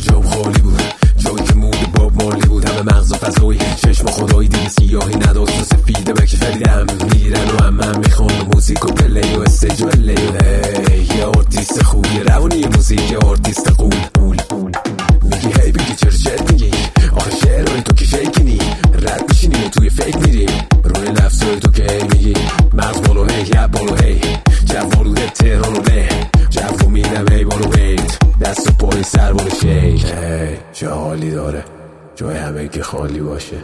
جام خالی بود، جایی که مود باب مالی بود. همه مغز و فضایی چشم خدایی دیگه سیاهی نداشت و سفیده بکی فریدم میگیرن و هم میخوان و موزیک و پلی و استیج و لی یه آرتیست خوبی روانی موزیک یه آرتیست قول میگی هی بگی چرا چرت میگی آخه شعرهای تو که فیکنی رد میشینی و توی فیک میری روی لفظای تو که هی میگی مغز بالو هی یه بالو هی جوالو ده تهران و ده جو میدم هی بالو هیت دست و پای سر بالو شیک چه حالی داره جای همه که خالی باشه.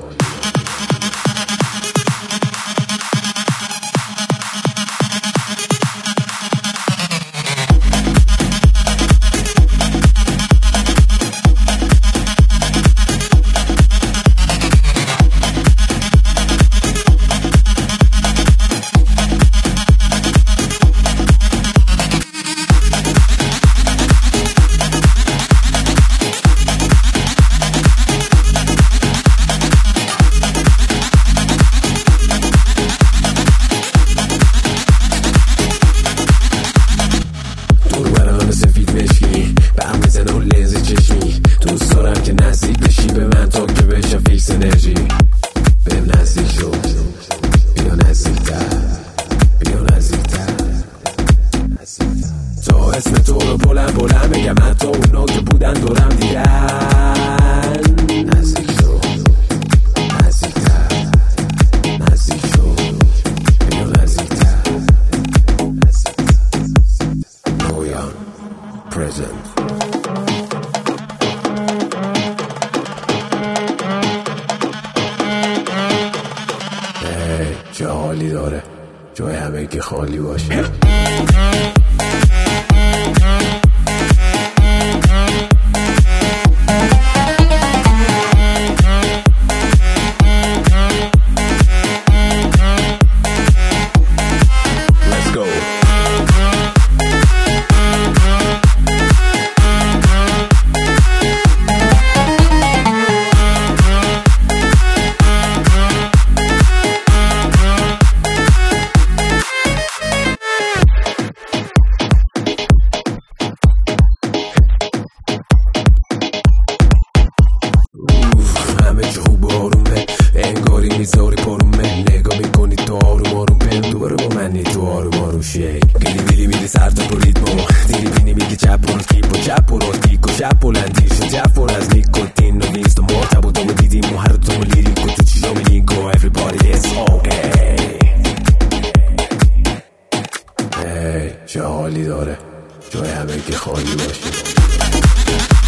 دوست دارم که نزدیک بشی به من تا که بشم فیکس انرژی بهم نزدیک شو بیا نزدیکتر تا اسم تو رو بلند بگم حتی اونا که بودن دورم دیدن نزدیک شو بیا نزدیکتر نویان present چه حالی داره جای همه که خالی باشه. انگاری میذاری پارومه نگاه میکنی تو آروم پم دوباره با منی تو آروم شیک گلی بیلی میری سر تا ریتمو دیری بینی میگی چپ برو کیپ و چپ برو تیک و چپ بلندی شو چپ برو از نیکوتین و ویست و مرتب و دوم دیدیم و هر دوم لیریک و تو چیزا میگو everybody is okay چه حالی داره جای همه که خالی باشه.